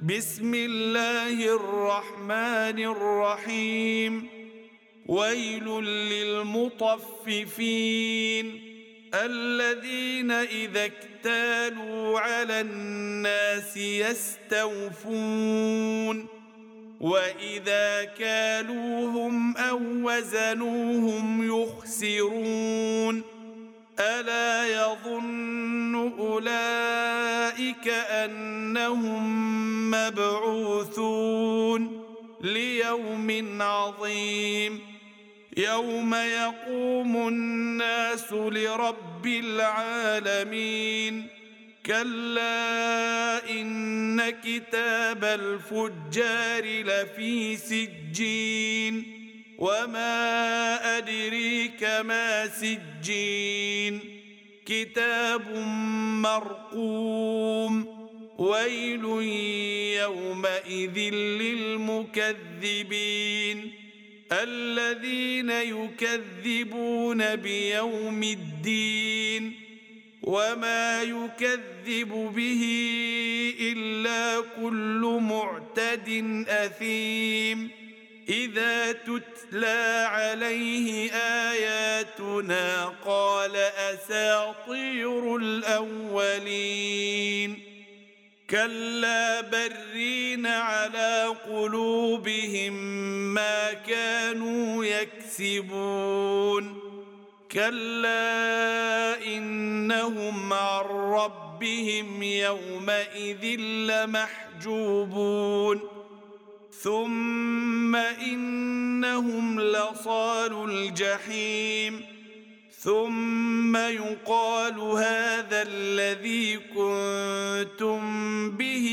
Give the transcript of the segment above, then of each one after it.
بسم الله الرحمن الرحيم. ويل للمطففين الذين إذا اكتالوا على الناس يستوفون وإذا كالوهم أو وزنوهم يخسرون ألا يظن أولئك أنهم مبعوثون ليوم عظيم يوم يقوم الناس لرب العالمين كلا إن كتاب الفجار لفي سجين وما أدريك ما سجين كتاب مرقوم ويل يومئذ للمكذبين الذين يكذبون بيوم الدين وما يكذب به إلا كل معتد أثيم إذا تتلى عليه آياتنا قال أساطير الأولين كلا برين على قلوبهم ما كانوا يكسبون كلا إنهم عن ربهم يومئذ لمحجوبون ثم إنهم لصالو الجحيم ثم يقال هذا الذي كنتم به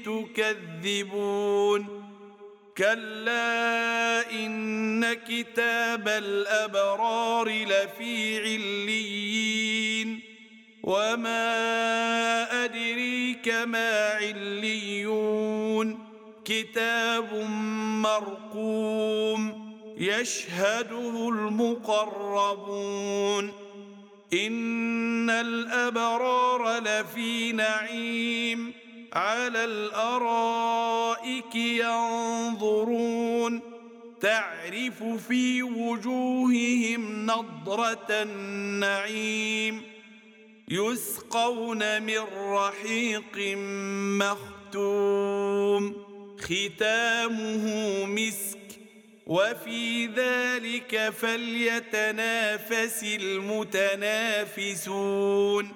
تكذبون كلا إن كتاب الأبرار لفي عليين وما أدريك ما عليون كتاب مرقوم يشهده المقربون إن الأبرار لفي نعيم على الأرائك ينظرون تعرف في وجوههم نضرة النعيم يسقون من رحيق مختوم ختامه مسك وفي ذلك فليتنافس المتنافسون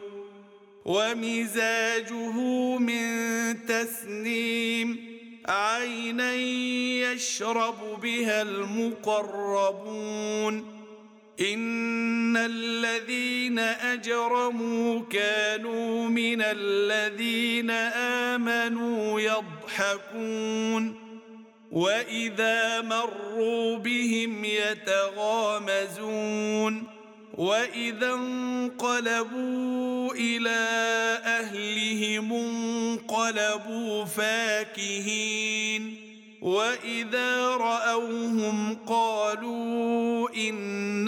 ومزاجه من تسنيم عينا يشرب بها المقربون إن الذين أجرموا كانوا من الذين آمنوا يضحكون وإذا مروا بهم يتغامزون وإذا انقلبوا إلى أهلهم انقلبوا فاكهين وإذا رأوهم قالوا إن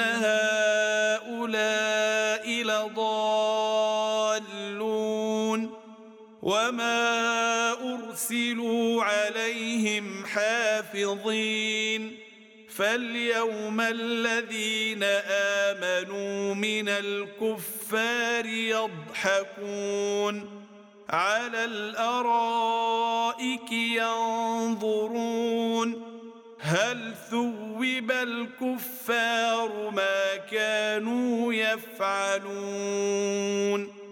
هؤلاء لضالون وما أرسلوا عليهم حافظين فاليوم الذين آمنوا من الكفار يضحكون على الأرائك ينظرون هل ثوب الكفار ما كانوا يفعلون